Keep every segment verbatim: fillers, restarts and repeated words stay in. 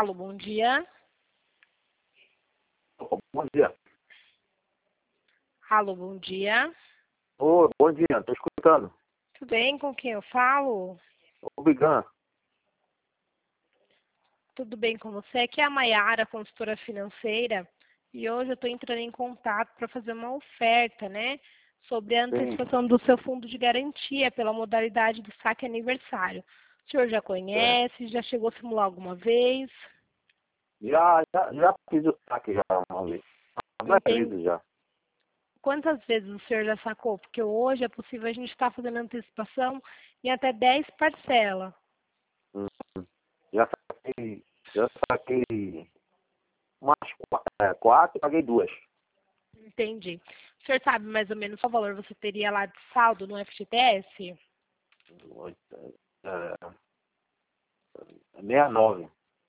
Alô, bom dia. Bom dia. Alô, bom dia. Ô, bom dia, estou escutando. Tudo bem? Com quem eu falo? Ô, Bigan. Tudo bem com você? Aqui é a Maiara, consultora financeira, e hoje eu estou entrando em contato para fazer uma oferta, né, sobre a Sim. antecipação do seu fundo de garantia pela modalidade do saque aniversário. O senhor já É. conhece? Já chegou a simular alguma vez? Já, já, já fiz o saque já uma vez. Várias Entende? vezes já. Quantas vezes o senhor já sacou? Porque hoje é possível a gente estar fazendo antecipação em até dez parcelas. Hum. Já saquei, já saquei umas quatro, é, quatro, paguei duas. Entendi. O senhor sabe mais ou menos qual valor você teria lá de saldo no F G T S? Oito, é, sessenta e nove.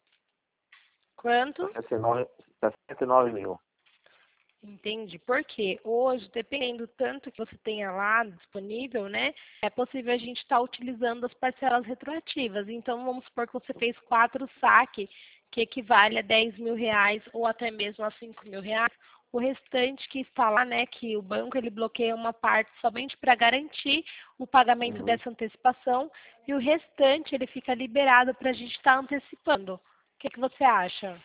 Quanto? sessenta e nove, sessenta e nove mil. Entendi. Porque hoje, dependendo do tanto que você tenha lá disponível, né, é possível a gente estar utilizando as parcelas retroativas. Então, vamos supor que você fez quatro saques, que equivale a dez mil reais ou até mesmo a cinco mil reais. O restante que está lá, né, que o banco ele bloqueia uma parte somente para garantir o pagamento Uhum. dessa antecipação e o restante ele fica liberado para a gente estar antecipando. O que, que você acha?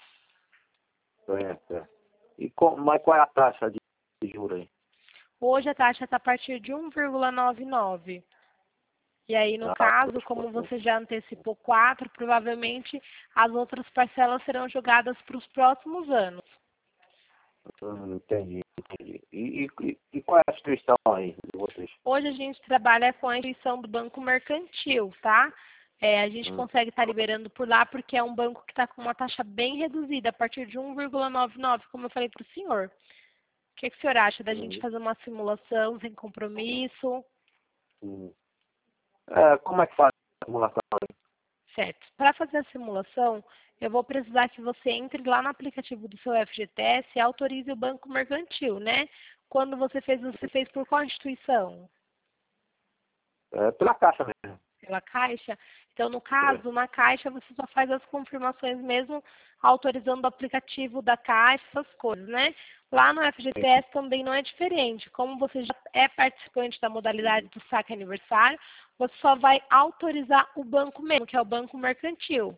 É, é. E com, mas qual é a taxa de, de juros aí? Hoje a taxa está a partir de um vírgula noventa e nove. E aí, no Ah, caso, como você já antecipou quatro, provavelmente as outras parcelas serão jogadas para os próximos anos. hum, entendi, entendi. E, e, e qual é a instituição aí de vocês? Hoje a gente trabalha com a instituição do Banco Mercantil, tá? É, a gente Hum. consegue estar liberando por lá porque é um banco que está com uma taxa bem reduzida, a partir de um vírgula noventa e nove, como eu falei para o senhor. O que, que o senhor acha da gente Hum. fazer uma simulação sem compromisso? Hum. É, como é que faz a simulação? Certo. Para fazer a simulação, eu vou precisar que você entre lá no aplicativo do seu F G T S e autorize o Banco Mercantil, né? Quando você fez, você fez por qual instituição? É pela caixa mesmo. Pela Caixa? Então, no É. caso, na Caixa, você só faz as confirmações mesmo autorizando o aplicativo da Caixa, essas coisas, né? Lá no F G T S também não é diferente. Como você já é participante da modalidade do saque aniversário, você só vai autorizar o banco mesmo, que é o Banco Mercantil,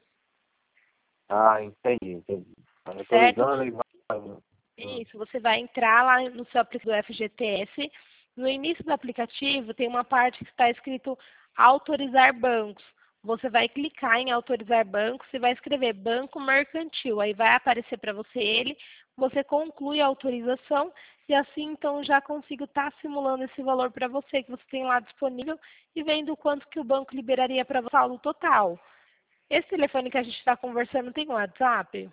Ah, entendi, entendi. Tá certo? autorizando e vai. Hum. Isso, você vai entrar lá no seu aplicativo do F G T S. No início do aplicativo tem uma parte que está escrito autorizar bancos. Você vai clicar em autorizar bancos e vai escrever banco mercantil. Aí vai aparecer para você ele, você conclui a autorização e assim então já consigo estar simulando esse valor para você que você tem lá disponível e vendo o quanto que o banco liberaria para você no total. Esse telefone que a gente está conversando tem um WhatsApp?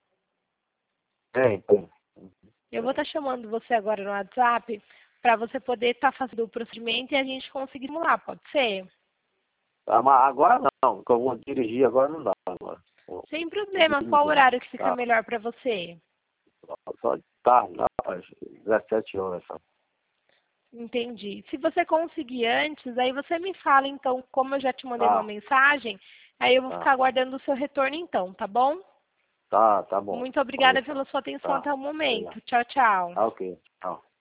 Tem, tem. Eu vou estar chamando você agora no WhatsApp para você poder estar fazendo o procedimento e a gente conseguir simular, pode ser? Ah, mas agora não, porque eu vou dirigir, agora não dá agora. Vou Sem vou problema. Qual dirigindo. horário que fica Tá, melhor para você? só, só de tarde, lá para dezessete horas só. Entendi. Se você conseguir antes, aí você me fala, então, como eu já te mandei uma Tá, mensagem, aí eu vou tá, ficar aguardando o seu retorno então, tá bom? tá, tá bom. Muito Pode obrigada deixar. pela sua atenção Tá, até o momento. obrigado. Tchau, tchau. Tá ok, tchau.